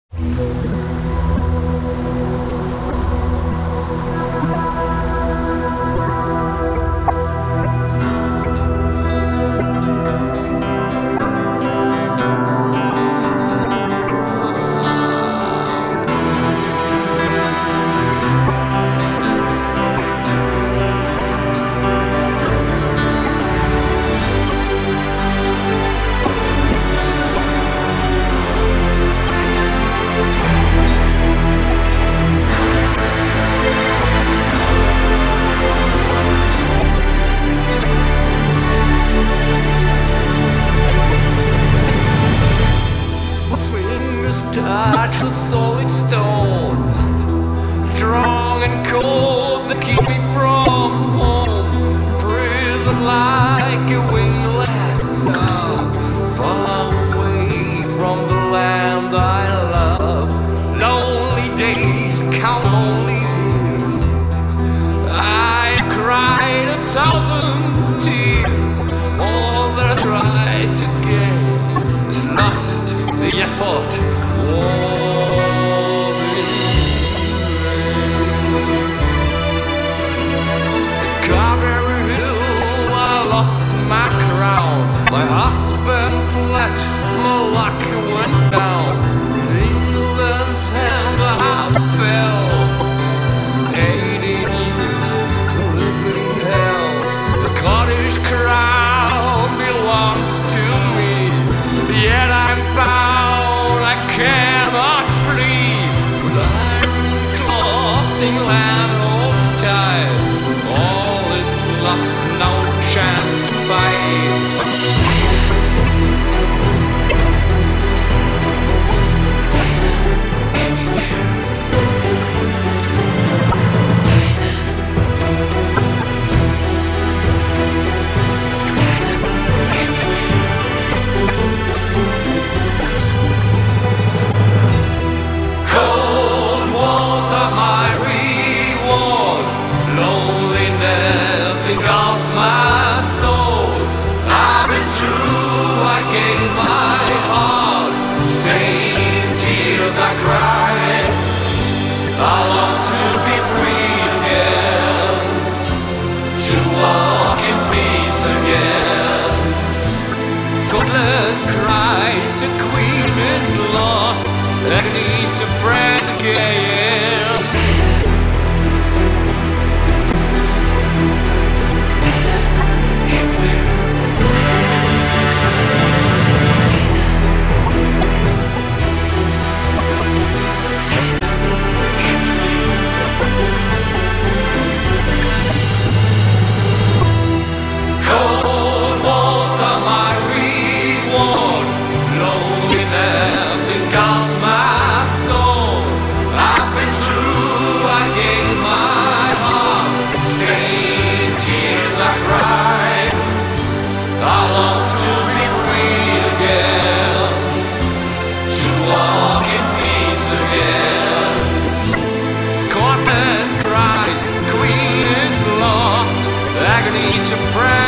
Touch the solid stones, strong and cold that keep me from home. Prisoned like a wingless dove, far away from the land I love. Lonely days count lonely years. I cried 1,000 tears. All that I tried to gain is lost. The effort was in vain. At Carberry Hill I lost my crown. My husband fled, my luck went down. In England's hands I fell. 18 years living hell. The Scottish crown belongs to me, yet I'm bound, I cannot flee. With iron claws England holds tight. All is lost, no chance to fight. Silence everywhere. Silence. Silence everywhere. Cold walls are my reward. Loneliness engulfs my soul. I've been true, I gave my heart. Stained tears I cried. I long to be free again, to walk in peace again. Scotland cries, the Queen is lost. Agnes, a friend again. Silence. Silence everywhere. Silence. Silence everywhere. Cold walls are my reward. Loneliness engulfs my soul. I've been true, I gave my heart. Stained tears I cried. I long to be free again, to walk in peace again. Scotland cries, Queen is lost. Agony's a friend.